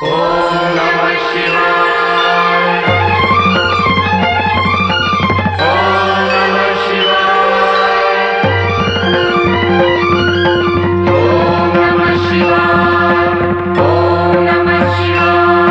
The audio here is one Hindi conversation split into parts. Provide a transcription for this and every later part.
ओम नमः शिवाय। ओम नमः शिवाय। ओम नमः शिवाय। ओम नमः शिवाय।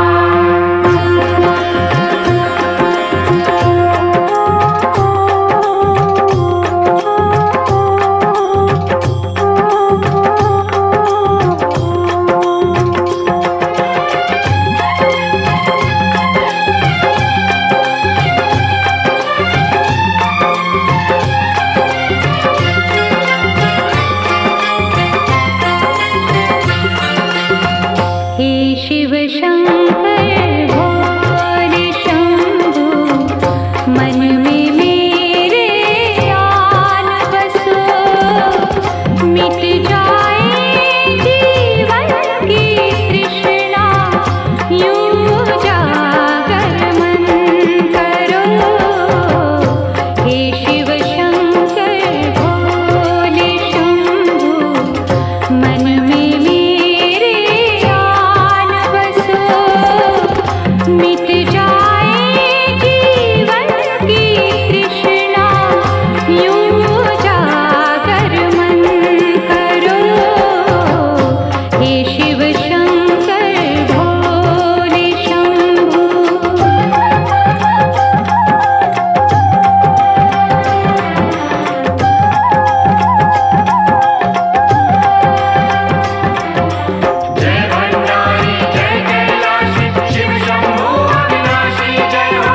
शिव शंकर भोले शंभु मन में मेरे आन बसो, मिट जाए जीवन की तृष्णा यूं जागर मन करो। हे शिव शंकर भोले शंभु मन में मिट जाए जीवन की तृष्णा यूं जागर मन करो। हे शिव शंकर भोले शंभु। जय भंडारी जय कैलाशी शिव शंभु अविनाशी जय हो।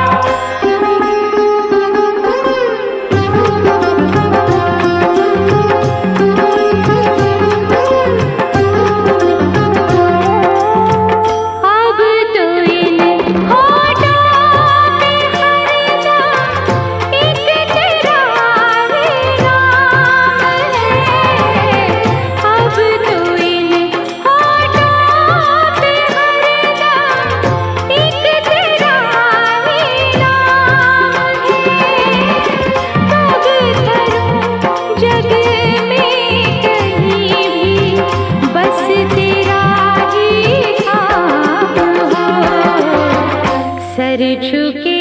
अब तो इन होठों पे हरदम एक तेरा ही नाम है। अब तो इन होठों पे हरदम एक तेरा ही नाम है। पग धरूं जग में कहीं भी बस तेरा ही नाम हो। सर झुके